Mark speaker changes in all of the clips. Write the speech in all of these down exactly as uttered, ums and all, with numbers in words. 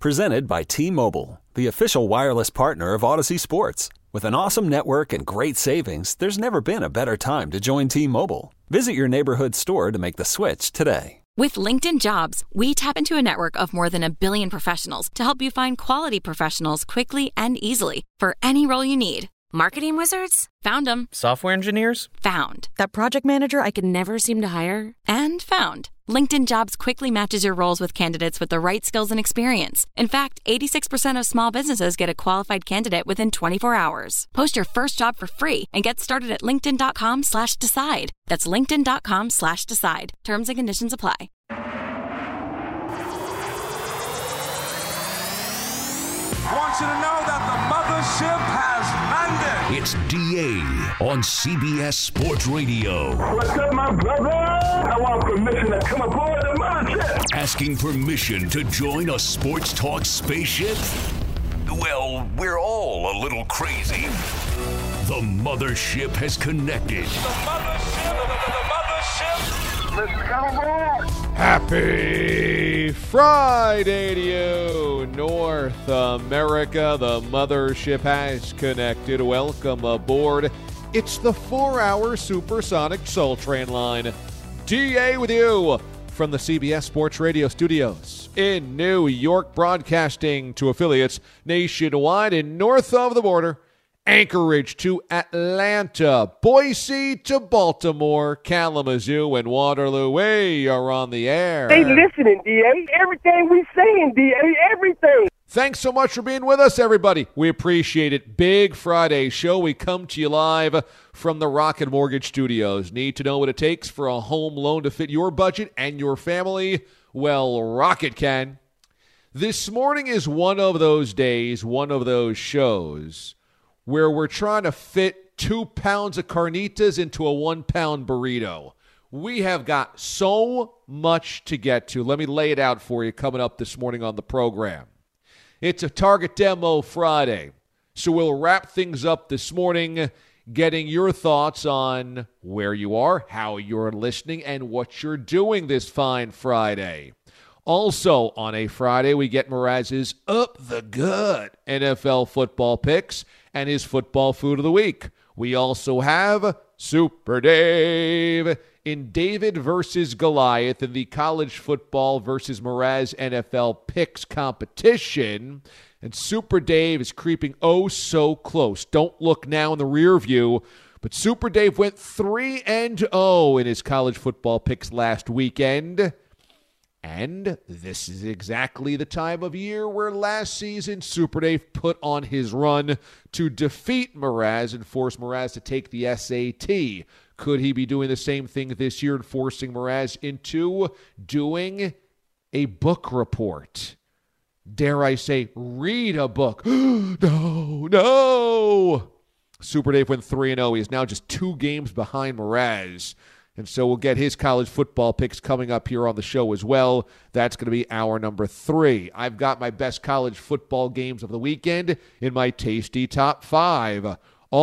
Speaker 1: Presented by T-Mobile, the official wireless partner of Odyssey Sports. With an awesome network and great savings, there's never been a better time to join T-Mobile. Visit your neighborhood store to make the switch today.
Speaker 2: With LinkedIn Jobs, we tap into a network of more than a billion professionals to help you find quality professionals quickly and easily for any role you need. Marketing wizards? Found them.
Speaker 3: Software engineers?
Speaker 2: Found. That project manager I could never seem to hire? And found. LinkedIn Jobs quickly matches your roles with candidates with the right skills and experience. In fact, eighty-six percent of small businesses get a qualified candidate within twenty-four hours. Post your first job for free and get started at linkedin.com slash decide. That's linkedin.com slash decide. Terms and conditions apply.
Speaker 4: I want you to know that the mothership has landed.
Speaker 5: It's D A on C B S Sports Radio.
Speaker 6: What's up, my brother? I want permission to come aboard the mothership.
Speaker 5: Asking permission to join a sports talk spaceship? Well, we're all a little crazy. The mothership has connected.
Speaker 4: The mothership, the, the, the mothership.
Speaker 6: Let's come aboard.
Speaker 7: Happy Friday to you, North America. The mothership has connected. Welcome aboard. It's the four-hour supersonic Soul Train line. D A with you from the C B S Sports Radio studios in New York, broadcasting to affiliates nationwide and north of the border. Anchorage to Atlanta, Boise to Baltimore, Kalamazoo, and Waterloo. We are on the air.
Speaker 6: They listening, D A. Everything we saying, D A. Everything.
Speaker 7: Thanks so much for being with us, everybody. We appreciate it. Big Friday show. We come to you live from the Rocket Mortgage Studios. Need to know what it takes for a home loan to fit your budget and your family? Well, Rocket can. This morning is one of those days, one of those shows where we're trying to fit two pounds of carnitas into a one-pound burrito. We have got so much to get to. Let me lay it out for you coming up this morning on the program. It's a Target Demo Friday, so we'll wrap things up this morning, getting your thoughts on where you are, how you're listening, and what you're doing this fine Friday. Also, on a Friday, we get Mraz's Up the Gut N F L football picks and his football food of the week. We also have Super Dave in David versus Goliath in the college football versus Mraz N F L picks competition. And Super Dave is creeping oh so close. Don't look now in the rear view, but Super Dave went three and oh in his college football picks last weekend. And this is exactly the time of year where last season Super Dave put on his run to defeat Mraz and force Mraz to take the S A T. Could he be doing the same thing this year and forcing Mraz into doing a book report? Dare I say, read a book? no, no! Super Dave went three and oh. He is now just two games behind Mraz. And so we'll get his college football picks coming up here on the show as well. That's going to be hour number three. I've got my best college football games of the weekend in my tasty top five.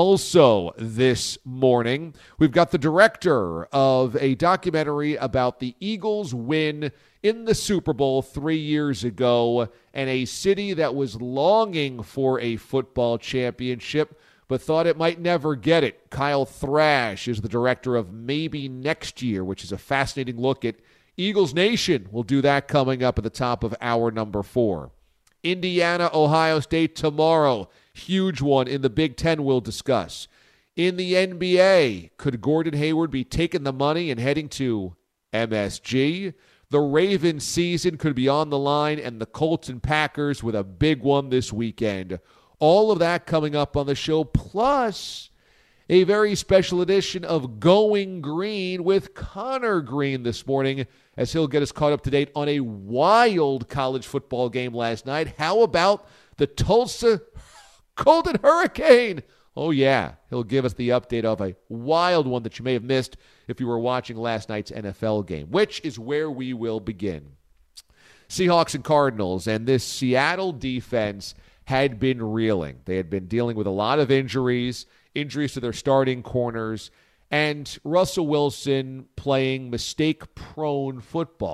Speaker 7: Also this morning, we've got the director of a documentary about the Eagles' win in the Super Bowl three years ago and a city that was longing for a football championship but thought it might never get it. Kyle Thrash is the director of Maybe Next Year, which is a fascinating look at Eagles Nation. We'll do that coming up at the top of hour number four. Indiana, Ohio State tomorrow. Huge one in the Big Ten we'll discuss. In the N B A, could Gordon Hayward be taking the money and heading to M S G? The Ravens season could be on the line, and the Colts and Packers with a big one this weekend. All of that coming up on the show, plus a very special edition of Going Green with Connor Green this morning, as he'll get us caught up to date on a wild college football game last night. How about the Tulsa Golden Hurricane? Oh, yeah, he'll give us the update of a wild one that you may have missed if you were watching last night's N F L game, which is where we will begin. Seahawks and Cardinals, and this Seattle defense had been reeling. They had been dealing with a lot of injuries, injuries to their starting corners, and Russell Wilson playing mistake-prone football.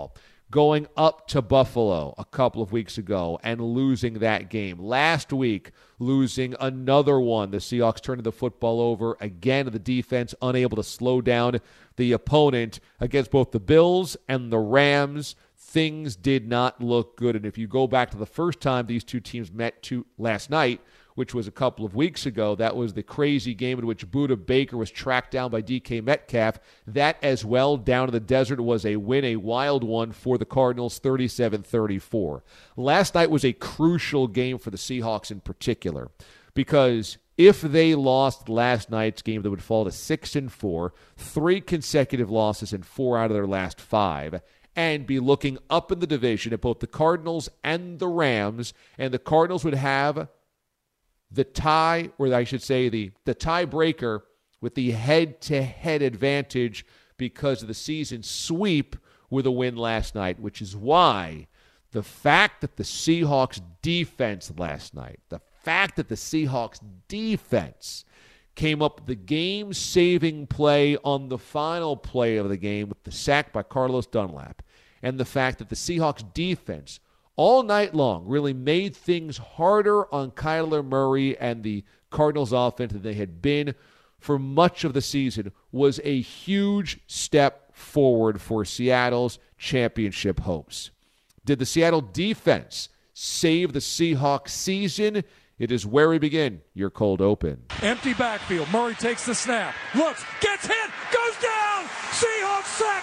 Speaker 7: going up to Buffalo a couple of weeks ago and losing that game. Last week, losing another one. The Seahawks turning the football over again. The defense unable to slow down the opponent against both the Bills and the Rams. Things did not look good. And if you go back to the first time these two teams met to last night, which was a couple of weeks ago, that was the crazy game in which Budda Baker was tracked down by D K Metcalf. That as well, down in the desert, was a win, a wild one for the Cardinals, thirty-seven thirty-four. Last night was a crucial game for the Seahawks in particular, because if they lost last night's game, they would fall to six and four, three consecutive losses in four out of their last five, and be looking up in the division at both the Cardinals and the Rams, and the Cardinals would have the tie, or I should say the, the tiebreaker with the head-to-head advantage because of the season sweep with a win last night, which is why the fact that the Seahawks defense last night, the fact that the Seahawks defense came up with the game-saving play on the final play of the game with the sack by Carlos Dunlap, and the fact that the Seahawks defense all night long really made things harder on Kyler Murray and the Cardinals offense than they had been for much of the season was a huge step forward for Seattle's championship hopes. Did the Seattle defense save the Seahawks season? It is where we begin your cold open.
Speaker 3: Empty backfield. Murray takes the snap. Looks, gets hit, goes down. Seahawks sack.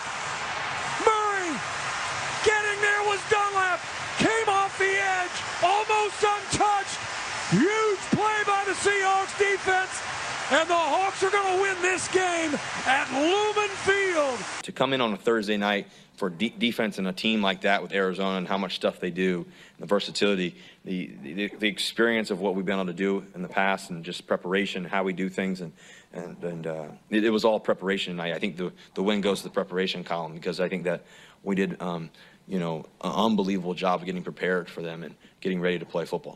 Speaker 3: Murray getting there was Dunlap. Came off the edge, almost untouched. Huge play by the Seahawks defense, and the Hawks are going to win this game at Lumen Field.
Speaker 8: To come in on a Thursday night for de- defense and a team like that with Arizona and how much stuff they do, the versatility, the, the the experience of what we've been able to do in the past, and just preparation, how we do things, and and, and uh, it, it was all preparation. I, I think the, the win goes to the preparation column, because I think that we did um, – you know, an unbelievable job of getting prepared for them and getting ready to play football.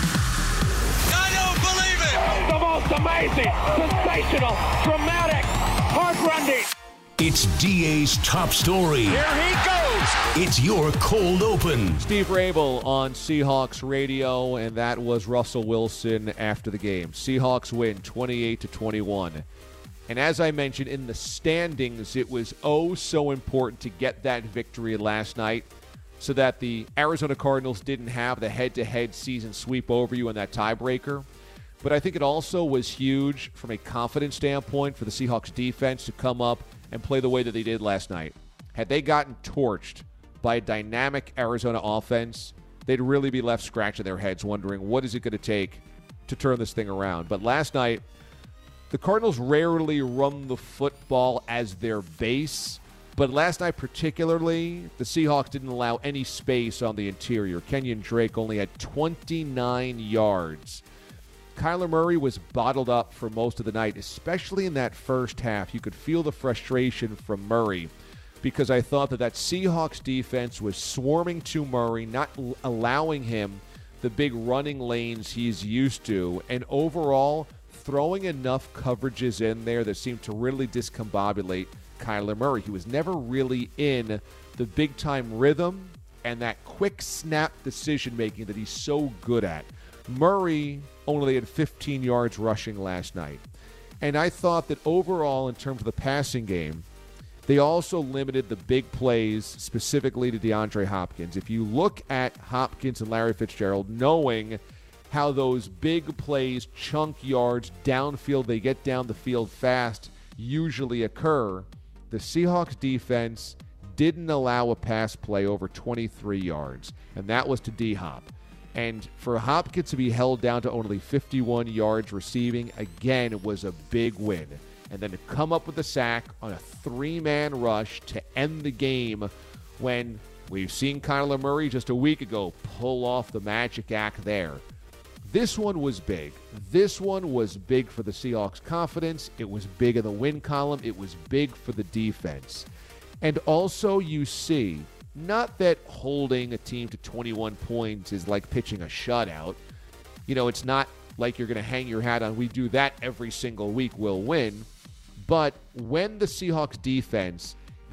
Speaker 4: I don't believe it!
Speaker 6: The most amazing, sensational, dramatic, heart-rending.
Speaker 5: It's D A's top story.
Speaker 4: Here he goes!
Speaker 5: It's your cold open.
Speaker 7: Steve Rabel on Seahawks radio, and that was Russell Wilson after the game. Seahawks win twenty-eight to twenty-one. And as I mentioned, in the standings, it was oh so important to get that victory last night so that the Arizona Cardinals didn't have the head-to-head season sweep over you in that tiebreaker. But I think it also was huge from a confidence standpoint for the Seahawks defense to come up and play the way that they did last night. Had they gotten torched by a dynamic Arizona offense, they'd really be left scratching their heads wondering what is it going to take to turn this thing around. But last night, the Cardinals rarely run the football as their base, but last night particularly, the Seahawks didn't allow any space on the interior. Kenyon Drake only had twenty-nine yards. Kyler Murray was bottled up for most of the night, especially in that first half. You could feel the frustration from Murray because I thought that that Seahawks defense was swarming to Murray, not allowing him the big running lanes he's used to, and overall throwing enough coverages in there that seemed to really discombobulate Kyler Murray. He was never really in the big-time rhythm and that quick snap decision-making that he's so good at. Murray only had fifteen yards rushing last night. And I thought that overall, in terms of the passing game, they also limited the big plays specifically to DeAndre Hopkins. If you look at Hopkins and Larry Fitzgerald, knowing how those big plays, chunk yards, downfield, they get down the field fast, usually occur, the Seahawks defense didn't allow a pass play over twenty-three yards, and that was to D-Hop. And for Hopkins to be held down to only fifty-one yards receiving, again, it was a big win. And then to come up with a sack on a three-man rush to end the game when we've seen Kyler Murray just a week ago pull off the magic act there. This one was big. This one was big for the Seahawks' confidence. It was big in the win column. It was big for the defense. And also you see, not that holding a team to twenty-one points is like pitching a shutout. You know, it's not like you're going to hang your hat on, we do that every single week, we'll win. But when the Seahawks defense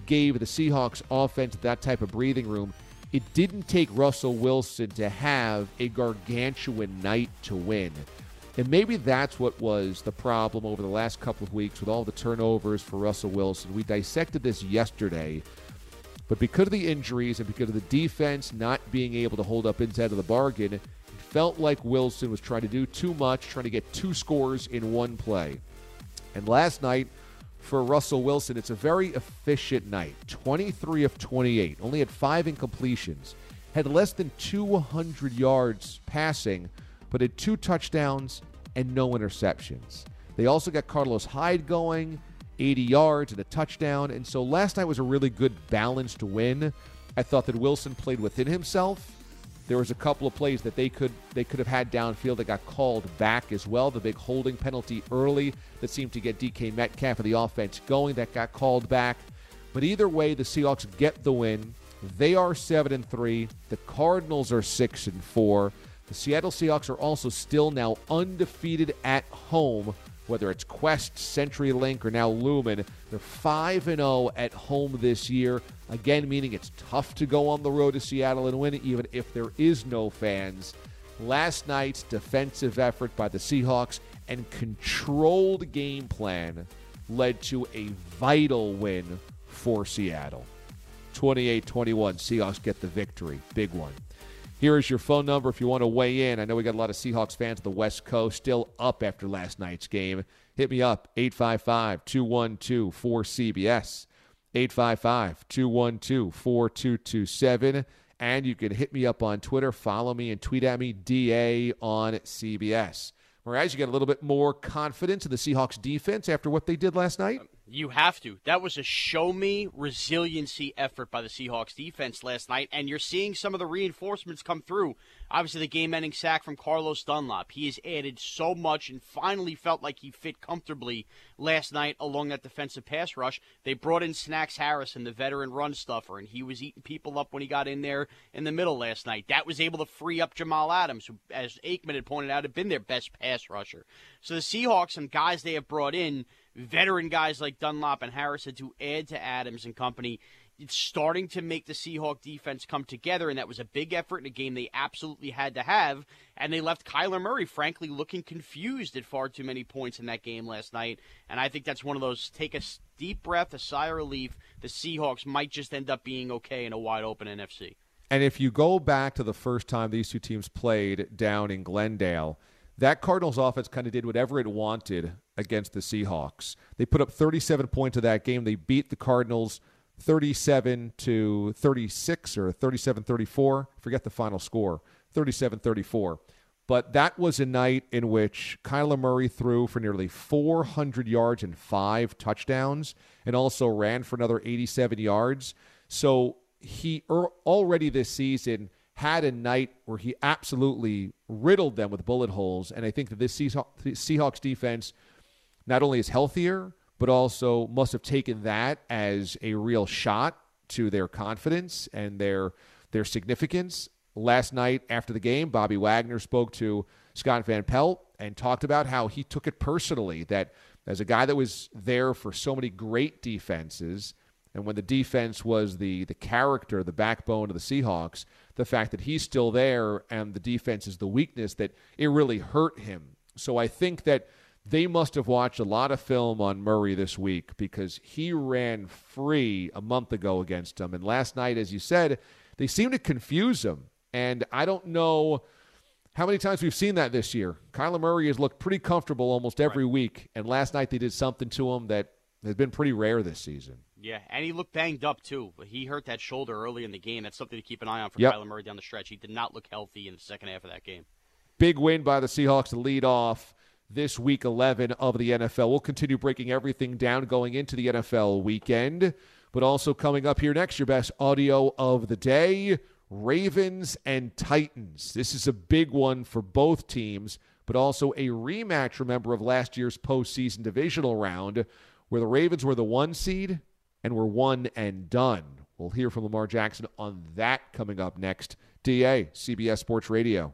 Speaker 7: gave the Seahawks offense that type of breathing room. It didn't take Russell Wilson to have a gargantuan night to win. And maybe that's what was the problem over the last couple of weeks with all the turnovers for Russell Wilson. We dissected this yesterday, but because of the injuries and because of the defense not being able to hold up inside of the bargain, it felt like Wilson was trying to do too much, trying to get two scores in one play. And last night, for Russell Wilson, it's a very efficient night. twenty-three of twenty-eight, only had five incompletions, had less than two hundred yards passing, but had two touchdowns and no interceptions. They also got Carlos Hyde going, eighty yards and a touchdown. And so last night was a really good balanced win. I thought that Wilson played within himself. There was a couple of plays that they could they could have had downfield that got called back as well. The big holding penalty early that seemed to get D K Metcalf and the offense going that got called back. But either way, the Seahawks get the win. They are seven and three. The Cardinals are six and four. The Seattle Seahawks are also still now undefeated at home, whether it's Quest, CenturyLink, or now Lumen. They're five and oh at home this year. Again, meaning it's tough to go on the road to Seattle and win, even if there is no fans. Last night's defensive effort by the Seahawks and controlled game plan led to a vital win for Seattle. twenty-eight twenty-one, Seahawks get the victory. Big one. Here is your phone number if you want to weigh in. I know we got a lot of Seahawks fans on the West Coast still up after last night's game. Hit me up, eight five five, two one two, four C B S, eight five five, two one two, four two two seven. And you can hit me up on Twitter, follow me, and tweet at me, D A on C B S. Whereas you get a little bit more confidence in the Seahawks defense after what they did last night?
Speaker 9: You have to. That was a show-me resiliency effort by the Seahawks defense last night, and you're seeing some of the reinforcements come through. Obviously, the game-ending sack from Carlos Dunlap. He has added so much and finally felt like he fit comfortably last night along that defensive pass rush. They brought in Snacks Harrison, the veteran run stuffer, and he was eating people up when he got in there in the middle last night. That was able to free up Jamal Adams, who, as Aikman had pointed out, had been their best pass rusher. So the Seahawks and guys they have brought in, veteran guys like Dunlap and Harrison to add to Adams and company, it's starting to make the Seahawk defense come together, and that was a big effort in a game they absolutely had to have, and they left Kyler Murray, frankly, looking confused at far too many points in that game last night, and I think that's one of those take a deep breath, a sigh of relief. The Seahawks might just end up being okay in a wide-open N F C.
Speaker 7: And if you go back to the first time these two teams played down in Glendale, that Cardinals offense kind of did whatever it wanted against the Seahawks. They put up thirty-seven points in that game. They beat the Cardinals thirty-seven to thirty-six or thirty-seven thirty-four. Forget the final score, thirty-seven thirty-four. But that was a night in which Kyler Murray threw for nearly four hundred yards and five touchdowns and also ran for another eighty-seven yards. So he er- already this season had a night where he absolutely riddled them with bullet holes. And I think that this Seahawks defense not only is healthier, but also must have taken that as a real shot to their confidence and their their significance. Last night after the game, Bobby Wagner spoke to Scott Van Pelt and talked about how he took it personally, that as a guy that was there for so many great defenses, and when the defense was the the character, the backbone of the Seahawks, the fact that he's still there and the defense is the weakness, that it really hurt him. So I think that they must have watched a lot of film on Murray this week because he ran free a month ago against him. And last night, as you said, they seemed to confuse him. And I don't know how many times we've seen that this year. Kyler Murray has looked pretty comfortable almost every right. week. And last night they did something to him that has been pretty rare this season.
Speaker 9: Yeah, and he looked banged up, too. He hurt that shoulder early in the game. That's something to keep an eye on for yep. Kyler Murray down the stretch. He did not look healthy in the second half of that game.
Speaker 7: Big win by the Seahawks to lead off this week eleven of the N F L. We'll continue breaking everything down going into the N F L weekend. But also coming up here next, your best audio of the day, Ravens and Titans. This is a big one for both teams, but also a rematch, remember, of last year's postseason divisional round where the Ravens were the one seed and were one and done. We'll hear from Lamar Jackson on that coming up next. D A, C B S Sports Radio.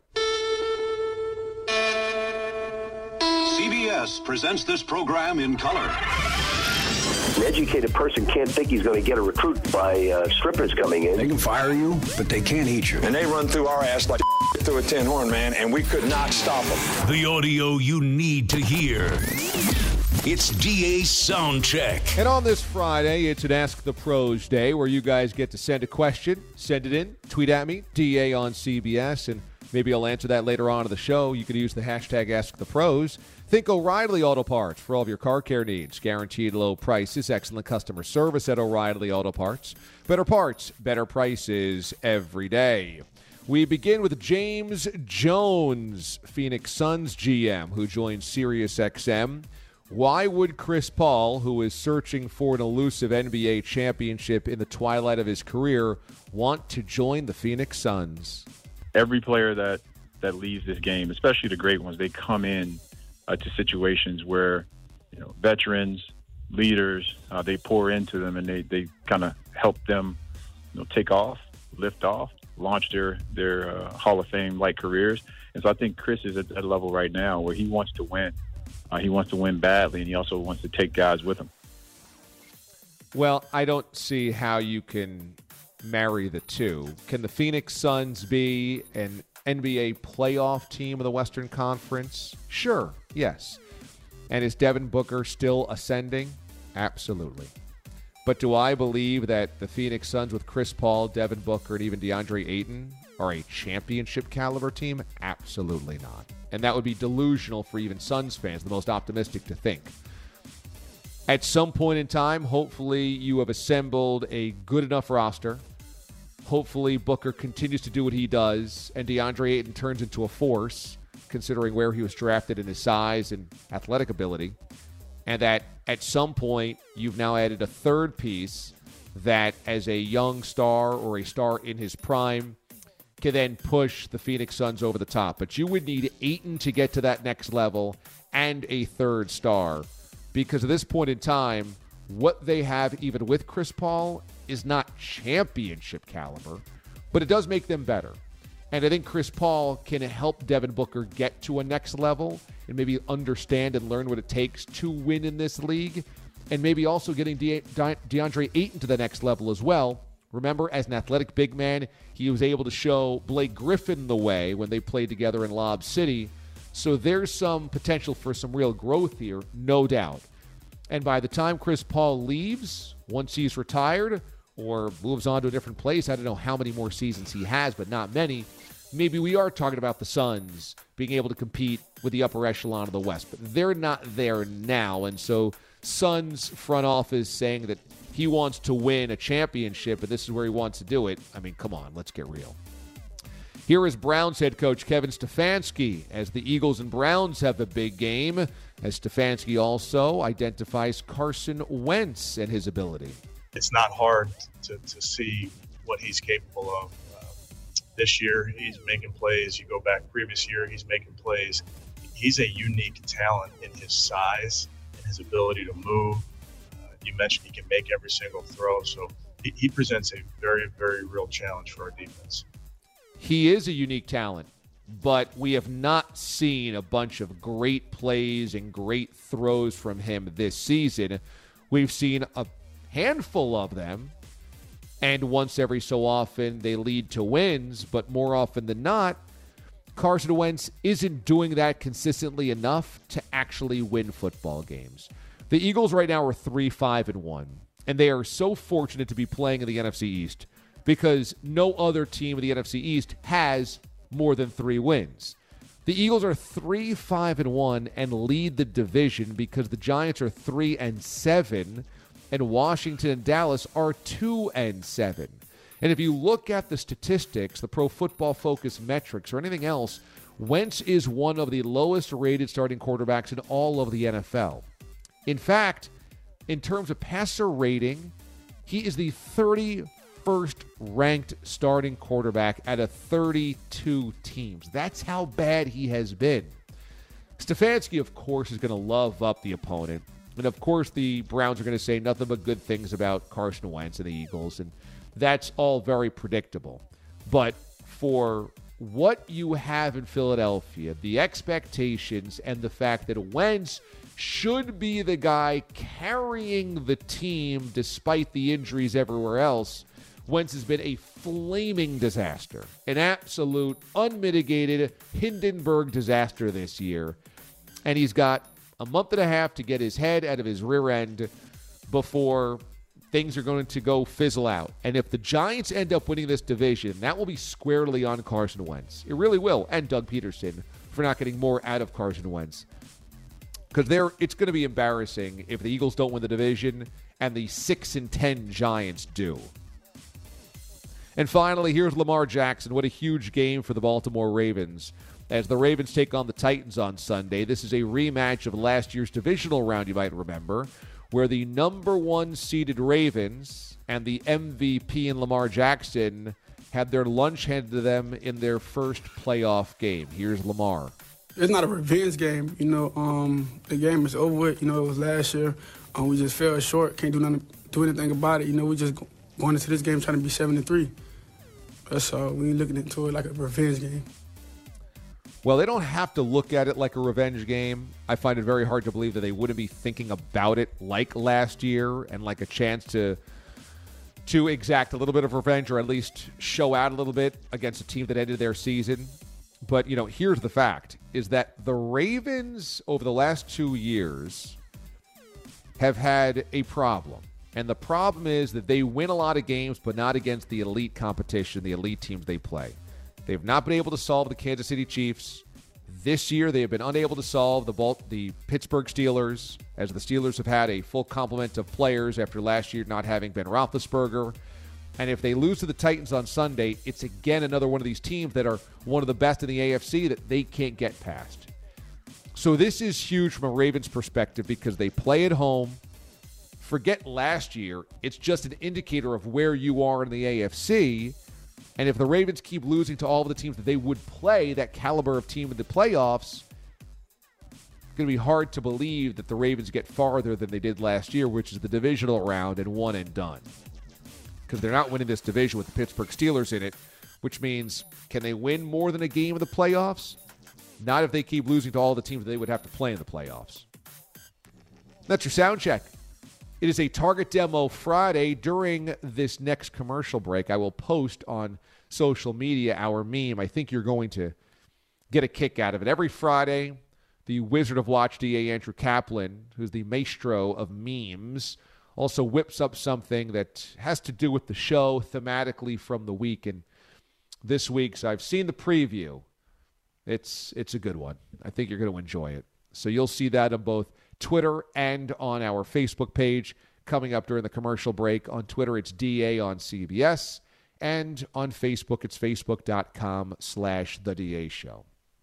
Speaker 10: C B S presents this program in color.
Speaker 6: An educated person can't think he's going to get a recruit by uh, strippers coming in.
Speaker 10: They can fire you, but they can't eat you.
Speaker 4: And they run through our ass like through a tin horn, man, and we could not stop them.
Speaker 5: The audio you need to hear. It's D A's Soundcheck.
Speaker 7: And on this Friday, it's an Ask the Pros Day where you guys get to send a question, send it in, tweet at me, D A on C B S, and maybe I'll answer that later on in the show. You can use the hashtag Ask the Pros. Think O'Reilly Auto Parts for all of your car care needs. Guaranteed low prices, excellent customer service at O'Reilly Auto Parts. Better parts, better prices every day. We begin with James Jones, Phoenix Suns G M, who joined SiriusXM. Why would Chris Paul, who is searching for an elusive N B A championship in the twilight of his career, want to join the Phoenix Suns?
Speaker 11: Every player that, that leaves this game, especially the great ones, they come in uh, to situations where, you know, veterans, leaders, uh, they pour into them and they, they kind of help them, you know, take off, lift off, launch their, their uh, Hall of Fame-like careers. And so I think Chris is at that level right now where he wants to win. Uh, he wants to win badly, and he also wants to take guys with him.
Speaker 7: Well, I don't see how you can marry the two. Can the Phoenix Suns be an N B A playoff team of the Western Conference? Sure, yes. And is Devin Booker still ascending? Absolutely. But do I believe that the Phoenix Suns with Chris Paul, Devin Booker, and even DeAndre Ayton are a championship caliber team? Absolutely not. And that would be delusional for even Suns fans, the most optimistic to think. At some point in time, hopefully you have assembled a good enough roster. Hopefully Booker continues to do what he does, and DeAndre Ayton turns into a force, considering where he was drafted and his size and athletic ability. And that at some point you've now added a third piece that, as a young star or a star in his prime, can then push the Phoenix Suns over the top. But you would need Ayton to get to that next level and a third star, because at this point in time, what they have, even with Chris Paul, is not championship caliber, but it does make them better. And I think Chris Paul can help Devin Booker get to a next level and maybe understand and learn what it takes to win in this league, and maybe also getting De- De- DeAndre Ayton to the next level as well. Remember, as an athletic big man, he was able to show Blake Griffin the way when they played together in Lob City. So there's some potential for some real growth here, no doubt. And by the time Chris Paul leaves, once he's retired or moves on to a different place, I don't know how many more seasons he has, but not many, maybe we are talking about the Suns being able to compete with the upper echelon of the West. But they're not there now, and so Suns front office saying that he wants to win a championship, and this is where he wants to do it. I mean, come on, let's get real. Here is Browns head coach Kevin Stefanski as the Eagles and Browns have a big game, as Stefanski also identifies Carson Wentz and his ability.
Speaker 12: It's not hard to, to see what he's capable of. Uh, this year, he's making plays. You go back previous year, he's making plays. He's a unique talent in his size and his ability to move. You mentioned he can make every single throw, so he, he presents a very, very real challenge for our defense.
Speaker 7: He is a unique talent, but we have not seen a bunch of great plays and great throws from him this season. We've seen a handful of them, and once every so often they lead to wins, but more often than not, Carson Wentz isn't doing that consistently enough to actually win football games. The Eagles right now are three five and one, and they are so fortunate to be playing in the N F C East because no other team in the N F C East has more than three wins. The Eagles are three five and one and lead the division because the Giants are three and seven, and Washington and Dallas are two and seven. And if you look at the statistics, the Pro Football Focus metrics, or anything else, Wentz is one of the lowest rated starting quarterbacks in all of the N F L. In fact, in terms of passer rating, he is the thirty-first ranked starting quarterback out of thirty-two teams. That's how bad he has been. Stefanski, of course, is going to love up the opponent. And, of course, the Browns are going to say nothing but good things about Carson Wentz and the Eagles. And that's all very predictable. But for what you have in Philadelphia, the expectations and the fact that Wentz should be the guy carrying the team despite the injuries everywhere else. Wentz has been a flaming disaster, an absolute unmitigated Hindenburg disaster this year. And he's got a month and a half to get his head out of his rear end before things are going to go fizzle out. And if the Giants end up winning this division, that will be squarely on Carson Wentz. It really will, and Doug Peterson for not getting more out of Carson Wentz. Because there, it's going to be embarrassing if the Eagles don't win the division and the six and ten Giants do. And finally, here's Lamar Jackson. What a huge game for the Baltimore Ravens. As the Ravens take on the Titans on Sunday, this is a rematch of last year's divisional round, you might remember, where the number one seeded Ravens and the M V P in Lamar Jackson had their lunch handed to them in their first playoff game. Here's Lamar.
Speaker 13: It's not a revenge game. You know, um, the game is over with. You know, it was last year. Um, we just fell short. Can't do nothing, do anything about it. You know, we just going into this game trying to be seven and three. That's all. We ain't looking into it like a revenge game.
Speaker 7: Well, they don't have to look at it like a revenge game. I find it very hard to believe that they wouldn't be thinking about it like last year and like a chance to to exact a little bit of revenge or at least show out a little bit against a team that ended their season. But, you know, here's the fact, is that the Ravens over the last two years have had a problem. And the problem is that they win a lot of games, but not against the elite competition, the elite teams they play. They've not been able to solve the Kansas City Chiefs. This year, they have been unable to solve the Bal- the Pittsburgh Steelers, as the Steelers have had a full complement of players after last year not having Ben Roethlisberger. And if they lose to the Titans on Sunday, it's again another one of these teams that are one of the best in the A F C that they can't get past. So this is huge from a Ravens perspective because they play at home. Forget last year. It's just an indicator of where you are in the A F C. And if the Ravens keep losing to all of the teams that they would play, that caliber of team in the playoffs, it's going to be hard to believe that the Ravens get farther than they did last year, which is the divisional round and one and done. Because they're not winning this division with the Pittsburgh Steelers in it, which means can they win more than a game in the playoffs? Not if they keep losing to all the teams that they would have to play in the playoffs. That's your sound check. It is a Target Demo Friday. During this next commercial break, I will post on social media our meme. I think you're going to get a kick out of it. Every Friday, the Wizard of Watch D A, Andrew Kaplan, who's the maestro of memes, also whips up something that has to do with the show thematically from the week. And this week's, I've seen the preview. It's it's a good one. I think you're going to enjoy it. So you'll see that on both Twitter and on our Facebook page coming up during the commercial break. On Twitter, it's D A on C B S. And on Facebook, it's facebook.com slash the DA show.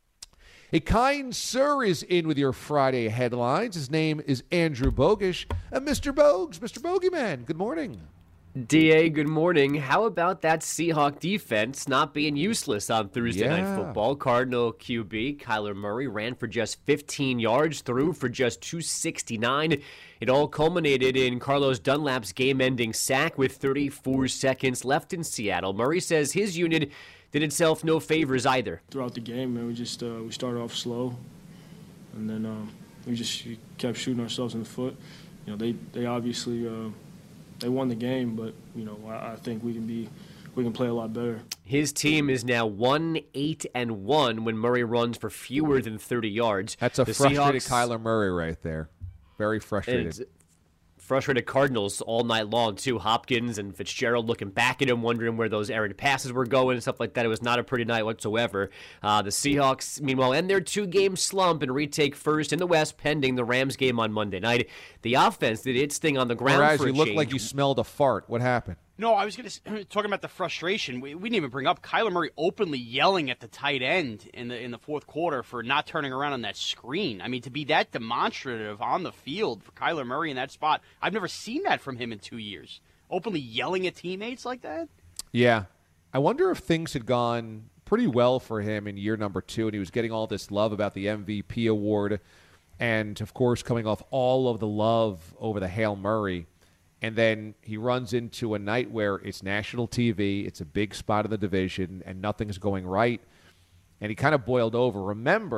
Speaker 7: A kind sir is in with your Friday headlines. His name is Andrew Bogish. Uh, Mister Bogues, Mister Bogeyman, good morning.
Speaker 14: D A, good morning. How about that Seahawk defense not being useless on Thursday
Speaker 7: Yeah.
Speaker 14: Night Football? Cardinal Q B Kyler Murray ran for just fifteen yards, threw for just two sixty-nine. It all culminated in Carlos Dunlap's game-ending sack with thirty-four seconds left in Seattle. Murray says his unit did itself no favors either.
Speaker 15: Throughout the game, man, we just uh, we started off slow, and then um, we just kept shooting ourselves in the foot. You know, they they obviously uh, they won the game, but you know, I, I think we can be we can play a lot better.
Speaker 14: His team is now one eight and one when Murray runs for fewer than thirty yards.
Speaker 7: That's a
Speaker 14: The
Speaker 7: frustrated
Speaker 14: Seahawks-
Speaker 7: Kyler Murray right there. Very frustrated.
Speaker 14: And frustrated Cardinals all night long, too. Hopkins and Fitzgerald looking back at him, wondering where those errant passes were going and stuff like that. It was not a pretty night whatsoever. Uh, the Seahawks, meanwhile, end their two-game slump and retake first in the West, pending the Rams game on Monday night. The offense did its thing on the ground
Speaker 7: Whereas
Speaker 14: for a
Speaker 7: you look
Speaker 14: change.
Speaker 7: like you smelled a fart. What happened?
Speaker 9: No, I was going to talking about the frustration. We, we didn't even bring up Kyler Murray openly yelling at the tight end in the in the fourth quarter for not turning around on that screen. I mean, to be that demonstrative on the field for Kyler Murray in that spot, I've never seen that from him in two years. Openly yelling at teammates like that.
Speaker 7: Yeah. I wonder if things had gone pretty well for him in year number two, and he was getting all this love about the M V P award, and, of course, coming off all of the love over the Hail Murray. And then he runs into a night where it's national T V, it's a big spot in the division, and nothing's going right. And he kind of boiled over. Remember,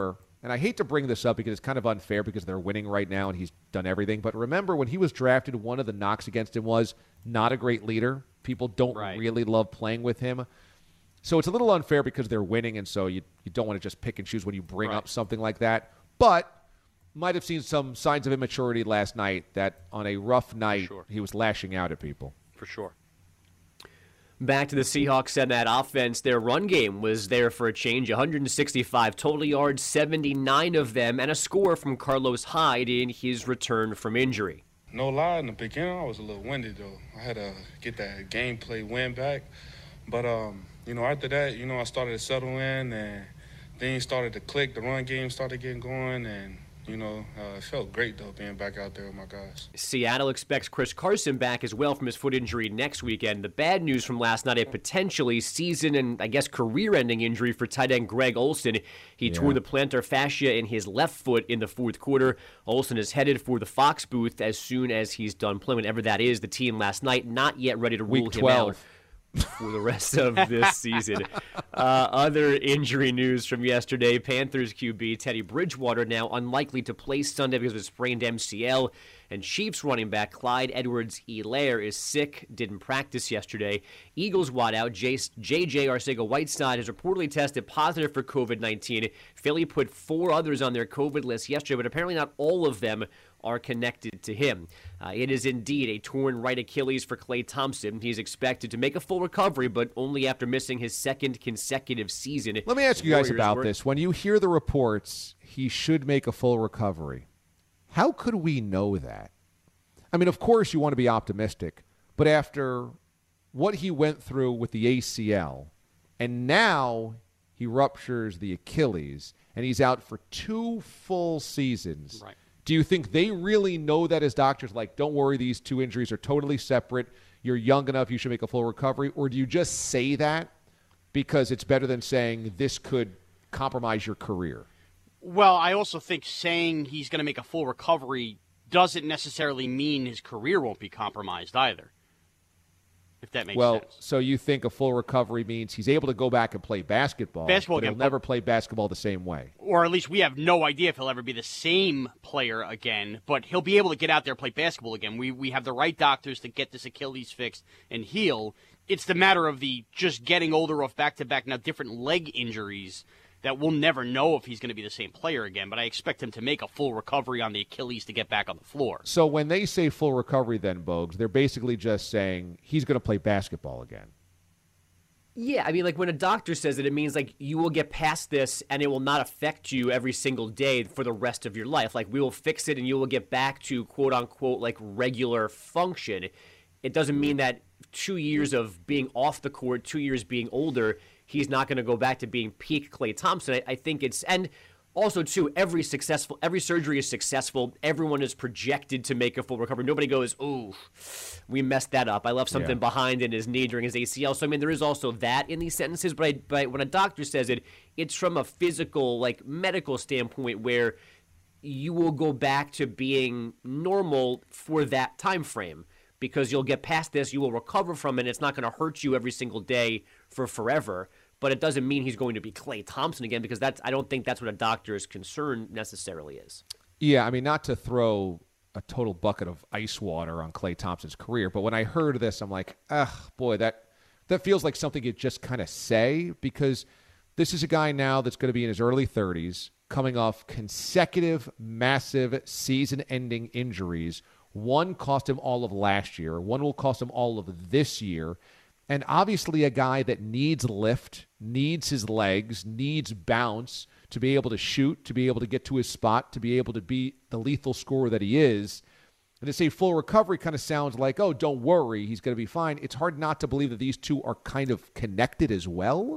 Speaker 7: and I hate to bring this up because it's kind of unfair because they're winning right now and he's done everything, but remember when he was drafted, one of the knocks against him was not a great leader. People don't right. really love playing with him. So it's a little unfair because they're winning, and so you, you don't want to just pick and choose when you bring right. up something like that. But might have seen some signs of immaturity last night that on a rough night sure. he was lashing out at people.
Speaker 9: For sure.
Speaker 14: Back to the Seahawks and that offense. Their run game was there for a change. one hundred sixty-five total yards, seventy-nine of them, and a score from Carlos Hyde in his return from injury.
Speaker 16: No lie, in the beginning, I was a little winded, though. I had to get that gameplay win back. But, um, you know, after that, you know, I started to settle in, and things started to click. The run game started getting going, and, you know, uh, it felt great, though, being back out there with my guys.
Speaker 14: Seattle expects Chris Carson back as well from his foot injury next weekend. The bad news from last night, a potentially season and, I guess, career-ending injury for tight end Greg Olsen. He yeah. tore the plantar fascia in his left foot in the fourth quarter. Olsen is headed for the Fox booth as soon as he's done playing, whenever that is. The team last night not yet ready to rule
Speaker 7: Week
Speaker 14: him
Speaker 7: twelve.
Speaker 14: out for the rest of this season. Uh, other injury news from yesterday, Panthers Q B Teddy Bridgewater now unlikely to play Sunday because of a sprained M C L. And Chiefs running back Clyde Edwards-Helaire is sick, didn't practice yesterday. Eagles wide out, J J Arcega-Whiteside has reportedly tested positive for covid nineteen. Philly put four others on their COVID list yesterday, but apparently not all of them are connected to him. Uh, it is indeed a torn right Achilles for Klay Thompson. He's expected to make a full recovery, but only after missing his second consecutive season.
Speaker 7: Let me ask you guys
Speaker 14: Warriors
Speaker 7: about
Speaker 14: work-
Speaker 7: this. When you hear the reports, he should make a full recovery. How could we know that? I mean, of course you want to be optimistic, but after what he went through with the A C L, and now he ruptures the Achilles, and he's out for two full seasons.
Speaker 9: Right.
Speaker 7: Do you think they really know that as doctors? Like, don't worry, these two injuries are totally separate. You're young enough, you should make a full recovery. Or do you just say that because it's better than saying this could compromise your career?
Speaker 9: Well, I also think saying he's going to make a full recovery doesn't necessarily mean his career won't be compromised either, if that makes
Speaker 7: well,
Speaker 9: sense.
Speaker 7: Well, so you think a full recovery means he's able to go back and play basketball,
Speaker 9: basketball
Speaker 7: but
Speaker 9: again,
Speaker 7: he'll never play basketball the same way.
Speaker 9: Or at least we have no idea if he'll ever be the same player again, but he'll be able to get out there and play basketball again. We we have the right doctors to get this Achilles fixed and heal. It's the matter of the just getting older off back-to-back, now different leg injuries that we'll never know if he's going to be the same player again, but I expect him to make a full recovery on the Achilles to get back on the floor.
Speaker 7: So when they say full recovery then, Bogues, they're basically just saying he's going to play basketball again.
Speaker 14: Yeah, I mean, like when a doctor says it, it means like you will get past this and it will not affect you every single day for the rest of your life. Like we will fix it and you will get back to quote unquote like regular function. It doesn't mean that two years of being off the court, two years being older, he's not going to go back to being peak Klay Thompson. I, I think it's, and also too, every successful, every surgery is successful. Everyone is projected to make a full recovery. Nobody goes, ooh, we messed that up. I left something
Speaker 7: yeah.
Speaker 14: behind in his knee during his A C L. So, I mean, there is also that in these sentences, but, I, but when a doctor says it, it's from a physical, like medical standpoint where you will go back to being normal for that time frame. Because you'll get past this, you will recover from it, and it's not going to hurt you every single day for forever. But it doesn't mean he's going to be Klay Thompson again, because that's I don't think that's what a doctor's concern necessarily is.
Speaker 7: Yeah, I mean, not to throw a total bucket of ice water on Klay Thompson's career, but when I heard this, I'm like, ugh, boy, that that feels like something you just kind of say, because this is a guy now that's going to be in his early thirties, coming off consecutive massive season-ending injuries. One cost him all of last year. One will cost him all of this year. And obviously a guy that needs lift, needs his legs, needs bounce to be able to shoot, to be able to get to his spot, to be able to be the lethal scorer that he is. And to say full recovery kind of sounds like, oh, don't worry, he's going to be fine. It's hard not to believe that these two are kind of connected as well.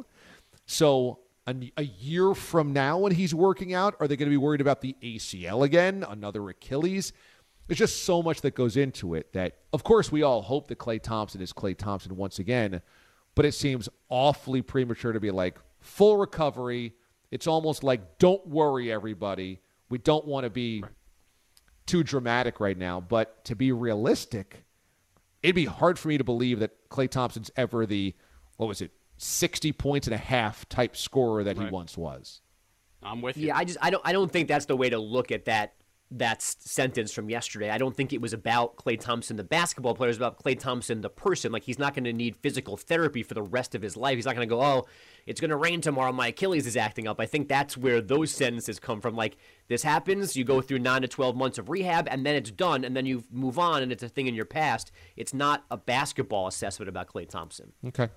Speaker 7: So a, a year from now when he's working out, are they going to be worried about the A C L again, another Achilles? There's just so much that goes into it that, of course, we all hope that Klay Thompson is Klay Thompson once again, but it seems awfully premature to be like, full recovery. It's almost like, don't worry, everybody. We don't want to be too dramatic right now, but to be realistic, it'd be hard for me to believe that Klay Thompson's ever the, what was it, sixty points and a half type scorer that
Speaker 9: right.
Speaker 7: he once was.
Speaker 9: I'm with you.
Speaker 14: Yeah, I just I don't I don't think that's the way to look at that that s- sentence from yesterday. I don't think it was about Klay Thompson, the basketball player. It was about Klay Thompson, the person. Like, he's not going to need physical therapy for the rest of his life. He's not going to go, oh, it's going to rain tomorrow, my Achilles is acting up. I think that's where those sentences come from. Like, this happens, you go through nine to twelve months of rehab, and then it's done, and then you move on, and it's a thing in your past. It's not a basketball assessment about Klay Thompson.
Speaker 7: Okay.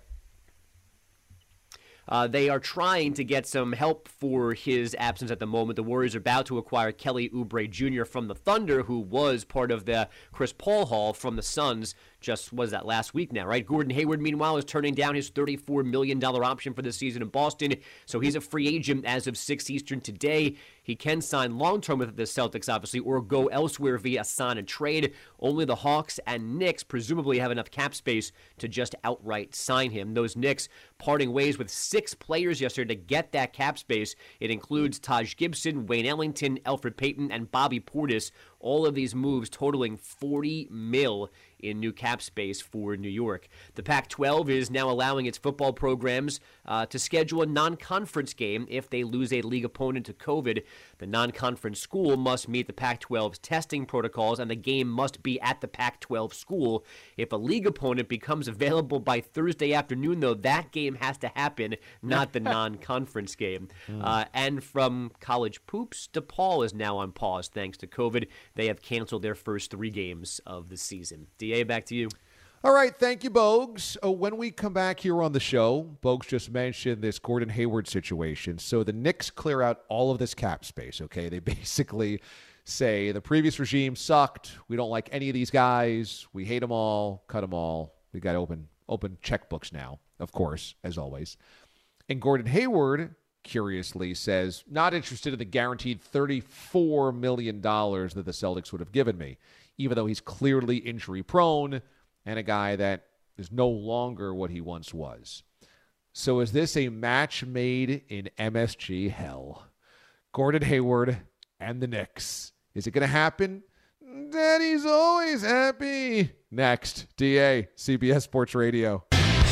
Speaker 14: Uh, they are trying to get some help for his absence at the moment. The Warriors are about to acquire Kelly Oubre Junior from the Thunder, who was part of the Chris Paul haul from the Suns just, was that last week now, right? Gordon Hayward, meanwhile, is turning down his thirty-four million dollars option for this season in Boston, so he's a free agent as of six Eastern today. He can sign long-term with the Celtics, obviously, or go elsewhere via sign and trade. Only the Hawks and Knicks presumably have enough cap space to just outright sign him. Those Knicks parting ways with six players yesterday to get that cap space. It includes Taj Gibson, Wayne Ellington, Elfrid Payton, and Bobby Portis. All of these moves totaling forty mil in new cap space for New York. The Pac twelve is now allowing its football programs uh, to schedule a non-conference game if they lose a league opponent to COVID. The non-conference school must meet the Pac twelve's testing protocols, and the game must be at the Pac twelve school. If a league opponent becomes available by Thursday afternoon, though, that game has to happen, not the non-conference game. Mm. Uh, and from college poops, DePaul is now on pause thanks to COVID. They have canceled their first three games of the season. D A, back to you.
Speaker 7: All right, thank you, Bogues. Oh, when we come back here on the show, Bogues just mentioned this Gordon Hayward situation. So the Knicks clear out all of this cap space, okay? They basically say the previous regime sucked. We don't like any of these guys. We hate them all, cut them all. We got open open checkbooks now, of course, as always. And Gordon Hayward, curiously, says, not interested in the guaranteed thirty-four million dollars that the Celtics would have given me, even though he's clearly injury-prone and a guy that is no longer what he once was. So is this a match made in M S G hell? Gordon Hayward and the Knicks. Is it going to happen? Daddy's always happy. Next, D A, C B S Sports Radio.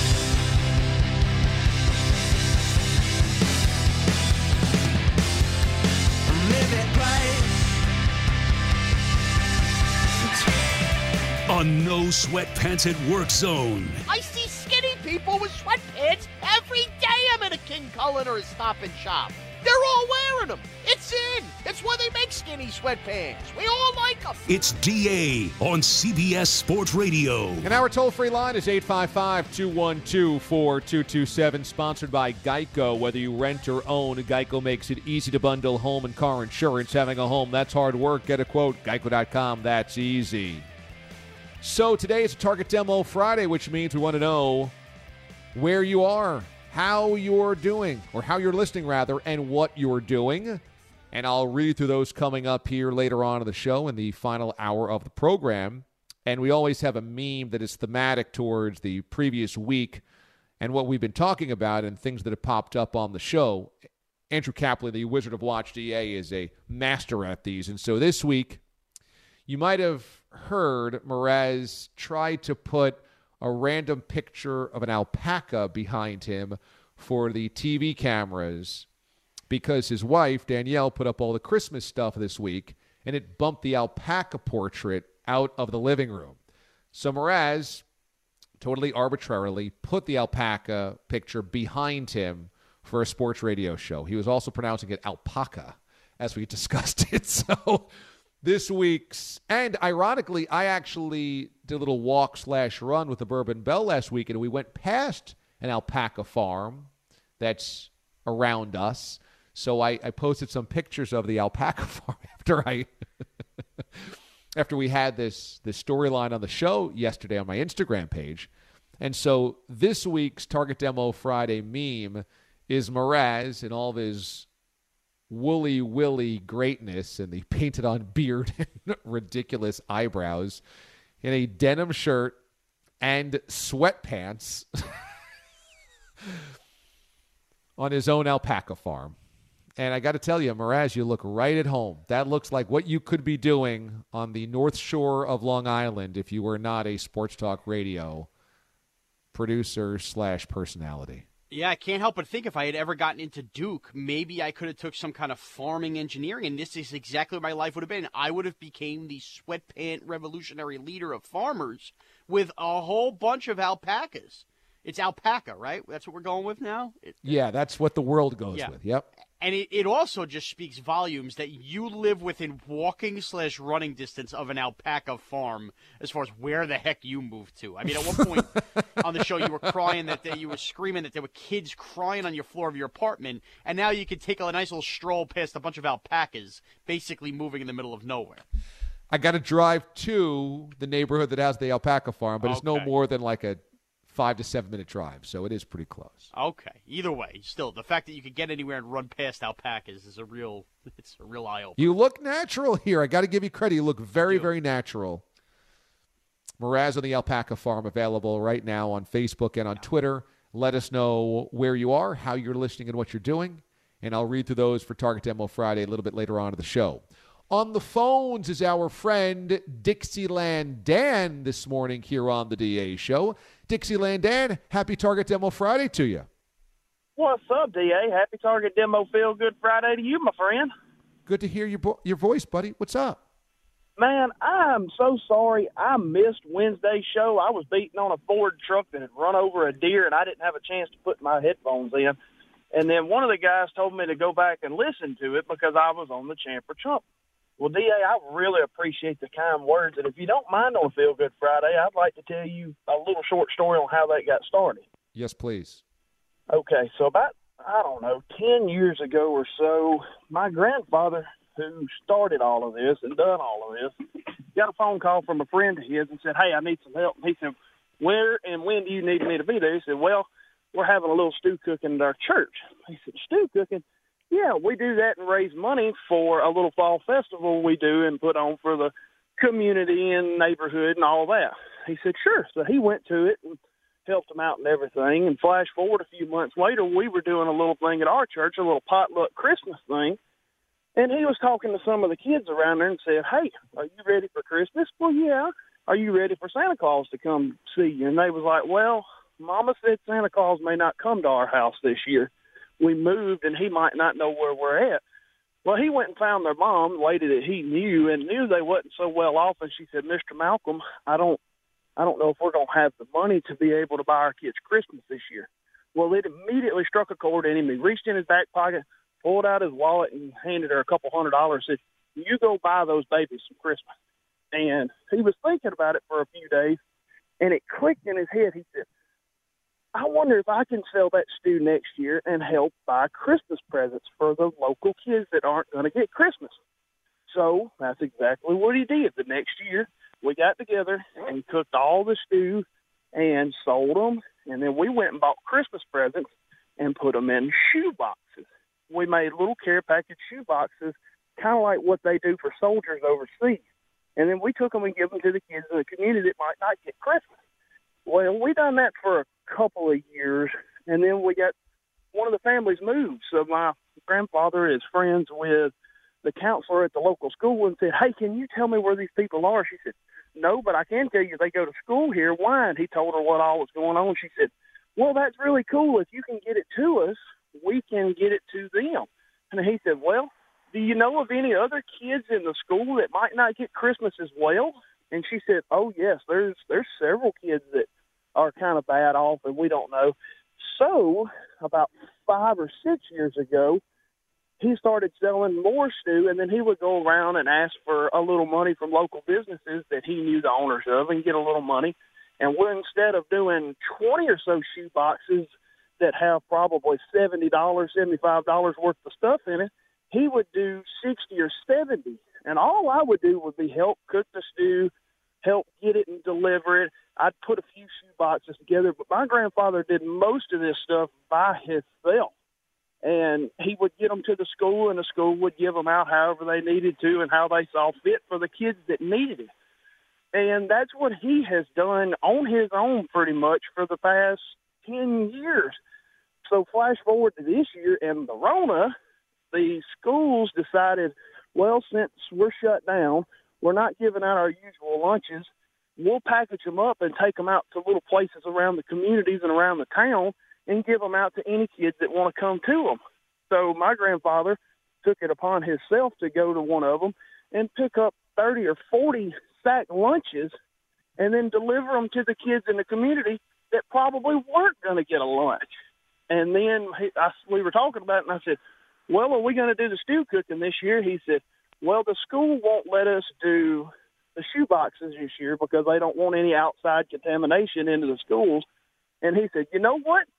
Speaker 5: A no sweatpants at work zone.
Speaker 17: I see skinny people with sweatpants every day I'm in a King Cullen or a Stop and Shop. They're all wearing them. It's in. It's why they make skinny sweatpants. We all like them.
Speaker 5: It's D A on C B S Sports Radio.
Speaker 7: And our toll-free line is eight five five, two one two, four two two seven, sponsored by Geico. Whether you rent or own, Geico makes it easy to bundle home and car insurance. Having a home, that's hard work. Get a quote, geico dot com, that's easy. So today is a Target Demo Friday, which means we want to know where you are, how you're doing, or how you're listening, rather, and what you're doing. And I'll read through those coming up here later on in the show in the final hour of the program. And we always have a meme that is thematic towards the previous week and what we've been talking about and things that have popped up on the show. Andrew Kaplan, the Wizard of Watch D A, is a master at these. And so this week, you might have heard Mraz try to put a random picture of an alpaca behind him for the T V cameras because his wife, Danielle, put up all the Christmas stuff this week, and it bumped the alpaca portrait out of the living room. So Mraz, totally arbitrarily, put the alpaca picture behind him for a sports radio show. He was also pronouncing it alpaca as we discussed it. So this week's, and ironically, I actually did a little walk slash run with the Bourbon Bell last week, and we went past an alpaca farm that's around us. So I, I posted some pictures of the alpaca farm after I after we had this this storyline on the show yesterday on my Instagram page. And so this week's Target Demo Friday meme is Mraz in all of his woolly willy greatness and the painted on beard and ridiculous eyebrows in a denim shirt and sweatpants on his own alpaca farm. And I got to tell you, Mraz, you look right at home. That looks like what you could be doing on the North Shore of Long Island if you were not a Sports Talk Radio producer slash personality.
Speaker 9: Yeah, I can't help but think if I had ever gotten into Duke, maybe I could have took some kind of farming engineering, and this is exactly what my life would have been. I would have became the sweatpant revolutionary leader of farmers with a whole bunch of alpacas. It's alpaca, right? That's what we're going with now? It,
Speaker 7: Yeah, that's what the world goes
Speaker 9: Yeah.
Speaker 7: with. Yep.
Speaker 9: And it, it also just speaks volumes that you live within walking slash running distance of an alpaca farm as far as where the heck you moved to. I mean, at one point on the show, you were crying that they, you were screaming that there were kids crying on your floor of your apartment, and now you could take a nice little stroll past a bunch of alpacas, basically moving in the middle of nowhere.
Speaker 7: I got to drive to the neighborhood that has the alpaca farm, but it's no
Speaker 9: Okay.
Speaker 7: more than like a five to seven minute drive, so it is pretty close.
Speaker 9: Okay. Either way, still, the fact that you could get anywhere and run past alpacas is a real, it's a real eye-opener.
Speaker 7: You look natural here. I got to give you credit. You look very, very natural. Mraz on the Alpaca Farm, available right now on Facebook and on Twitter. Let us know where you are, how you're listening, and what you're doing, and I'll read through those for Target Demo Friday a little bit later on in the show. On the phones is our friend Dixieland Dan this morning here on the D A Show. Dixieland Dan, happy Target Demo Friday to you.
Speaker 18: What's up, D A? Happy Target Demo Feel Good Friday to you, my friend.
Speaker 7: Good to hear your bo- your voice, buddy. What's up?
Speaker 18: Man, I'm so sorry I missed Wednesday's show. I was beating on a Ford truck that had run over a deer, and I didn't have a chance to put my headphones in. And then one of the guys told me to go back and listen to it because I was on the Champ or Trump. Well, D A, I really appreciate the kind words, and if you don't mind on a Feel Good Friday, I'd like to tell you a little short story on how that got started.
Speaker 7: Yes, please.
Speaker 18: Okay, so about, I don't know, ten years ago or so, my grandfather, who started all of this and done all of this, got a phone call from a friend of his and said, hey, I need some help. And he said, where and when do you need me to be there? He said, well, we're having a little stew cooking at our church. He said, stew cooking? Yeah, we do that and raise money for a little fall festival we do and put on for the community and neighborhood and all that. He said, sure. So he went to it and helped them out and everything. And flash forward a few months later, we were doing a little thing at our church, a little potluck Christmas thing. And he was talking to some of the kids around there and said, hey, are you ready for Christmas? Well, yeah. Are you ready for Santa Claus to come see you? And they was like, well, Mama said Santa Claus may not come to our house this year. We moved, and he might not know where we're at. Well, he went and found their mom, the lady that he knew, and knew they wasn't so well off. And she said, Mister Malcolm, I don't, I don't know if we're going to have the money to be able to buy our kids Christmas this year. Well, it immediately struck a chord in him. He reached in his back pocket, pulled out his wallet, and handed her a couple hundred dollars. Said, "You go buy those babies some Christmas." And he was thinking about it for a few days, and it clicked in his head. He said, I wonder if I can sell that stew next year and help buy Christmas presents for the local kids that aren't going to get Christmas. So that's exactly what he did. The next year, we got together and cooked all the stew and sold them, and then we went and bought Christmas presents and put them in shoe boxes. We made little care package shoe boxes, kind of like what they do for soldiers overseas. And then we took them and gave them to the kids in the community that might not get Christmas. Well, we done that for a couple of years, and then we got one of the families moved. So my grandfather is friends with the counselor at the local school and said, hey, can you tell me where these people are? She said, no, but I can tell you they go to school here. Why? And he told her what all was going on. She said, well, that's really cool. If you can get it to us, we can get it to them. And he said, well, do you know of any other kids in the school that might not get Christmas as well? And she said, oh, yes, there's there's several kids that are kind of bad off, and we don't know. So about five or six years ago, he started selling more stew, and then he would go around and ask for a little money from local businesses that he knew the owners of and get a little money. And when instead of doing twenty or so shoe boxes that have probably seventy dollars, seventy-five dollars worth of stuff in it, he would do sixty or seventy. And all I would do would be help cook the stew, help get it and deliver it. I'd put a few shoe boxes together, but my grandfather did most of this stuff by himself. And he would get them to the school, and the school would give them out however they needed to and how they saw fit for the kids that needed it. And that's what he has done on his own pretty much for the past ten years. So flash forward to this year, and the Rona, the schools decided, well, since we're shut down, we're not giving out our usual lunches. We'll package them up and take them out to little places around the communities and around the town and give them out to any kids that want to come to them. So my grandfather took it upon himself to go to one of them and pick up thirty or forty sack lunches and then deliver them to the kids in the community that probably weren't going to get a lunch. And then he, I, we were talking about it, and I said, well, are we going to do the stew cooking this year? He said, well, the school won't let us do the shoe boxes this year because they don't want any outside contamination into the schools. And he said, you know what?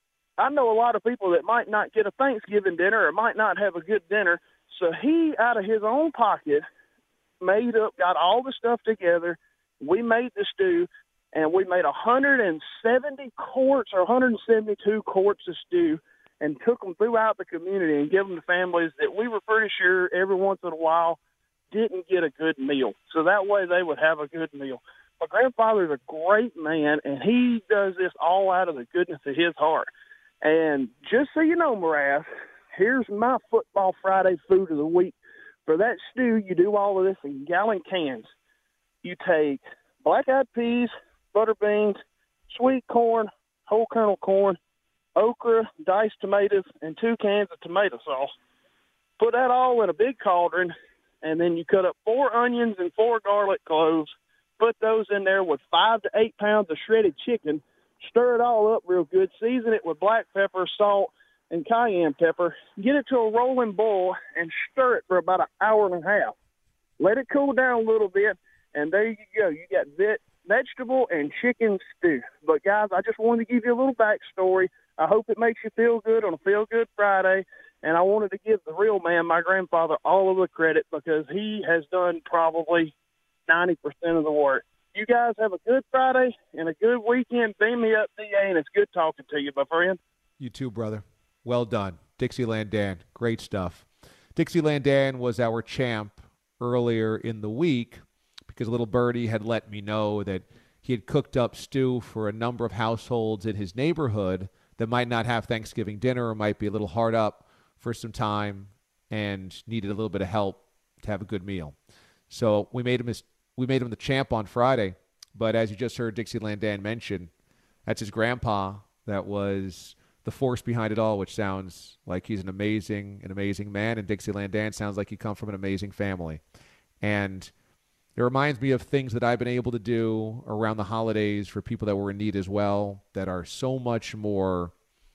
Speaker 18: I know a lot of people that might not get a Thanksgiving dinner or might not have a good dinner. So he, out of his own pocket, made up, got all the stuff together. We made the stew, and we made one hundred seventy quarts or one hundred seventy-two quarts of stew and took them throughout the community and gave them to families that we were pretty sure every once in a while didn't get a good meal. So that way they would have a good meal. My grandfather's a great man, and he does this all out of the goodness of his heart. And just so you know, Mraz, here's my Football Friday food of the week. For that stew, you do all of this in gallon cans. You take black-eyed peas, butter beans, sweet corn, whole kernel corn, okra, diced tomatoes, and two cans of tomato sauce. Put that all in a big cauldron, and then you cut up four onions and four garlic cloves. Put those in there with five to eight pounds of shredded chicken. Stir it all up real good. Season it with black pepper, salt, and cayenne pepper. Get it to a rolling boil and stir it for about an hour and a half. Let it cool down a little bit, and there you go. You got ve- vegetable and chicken stew. But, guys, I just wanted to give you a little backstory. I hope it makes you feel good on a Feel Good Friday. And I wanted to give the real man, my grandfather, all of the credit because he has done probably ninety percent of the work. You guys have a good Friday and a good weekend. Beam me up, D A, and it's good talking to you, my friend.
Speaker 7: You too, brother. Well done. Dixieland Dan, great stuff. Dixieland Dan was our champ earlier in the week because little birdie had let me know that he had cooked up stew for a number of households in his neighborhood that might not have Thanksgiving dinner or might be a little hard up for some time and needed a little bit of help to have a good meal. So we made him his, we made him the champ on Friday. But as you just heard Dixieland Dan mention, that's his grandpa that was the force behind it all, which sounds like he's an amazing, an amazing man. And Dixieland Dan sounds like he come from an amazing family. And it reminds me of things that I've been able to do around the holidays for people that were in need as well that are so much more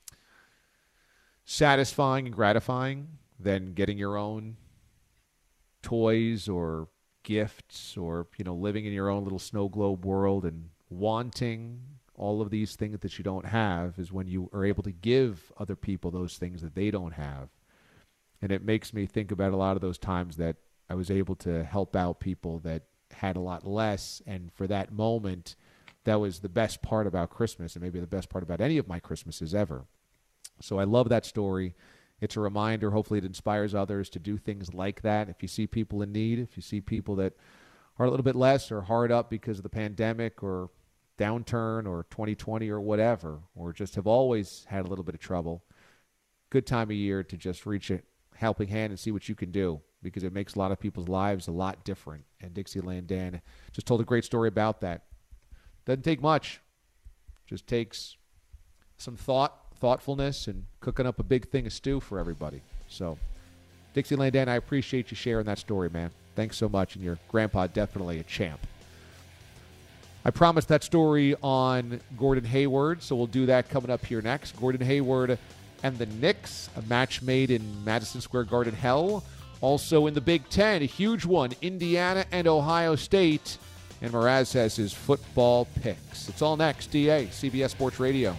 Speaker 7: satisfying and gratifying than getting your own toys or gifts or, you know, living in your own little snow globe world and wanting all of these things that you don't have is when you are able to give other people those things that they don't have. And it makes me think about a lot of those times that I was able to help out people that had a lot less. And for that moment, that was the best part about Christmas and maybe the best part about any of my Christmases ever. So I love that story. It's a reminder. Hopefully it inspires others to do things like that. If you see people in need, if you see people that are a little bit less or hard up because of the pandemic or downturn or twenty twenty or whatever, or just have always had a little bit of trouble, good time of year to just reach a helping hand and see what you can do because it makes a lot of people's lives a lot different. And Dixieland Dan just told a great story about that. Doesn't take much. Just takes some thought, thoughtfulness, and cooking up a big thing of stew for everybody. So, Dixieland Dan, I appreciate you sharing that story, man. Thanks so much, and your grandpa definitely a champ. I promised that story on Gordon Hayward, so we'll do that coming up here next. Gordon Hayward and the Knicks, a match made in Madison Square Garden hell. Also in the Big Ten, a huge one, Indiana and Ohio State. And Mraz has his football picks. It's all next, D A, C B S Sports Radio.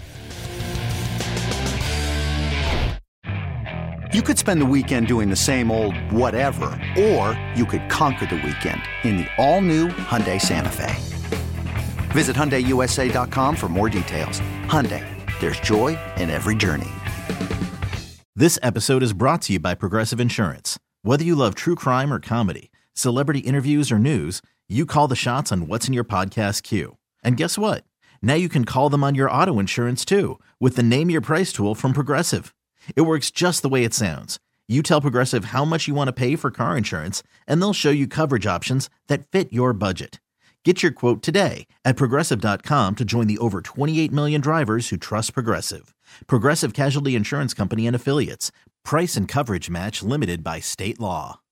Speaker 19: You could spend the weekend doing the same old whatever, or you could conquer the weekend in the all-new Hyundai Santa Fe. Visit Hyundai U S A dot com for more details. Hyundai, there's joy in every journey.
Speaker 20: This episode is brought to you by Progressive Insurance. Whether you love true crime or comedy, celebrity interviews or news, you call the shots on what's in your podcast queue. And guess what? Now you can call them on your auto insurance too with the Name Your Price tool from Progressive. It works just the way it sounds. You tell Progressive how much you want to pay for car insurance, and they'll show you coverage options that fit your budget. Get your quote today at Progressive dot com to join the over twenty-eight million drivers who trust Progressive. Progressive Casualty Insurance Company and Affiliates. Price and coverage match limited by state law.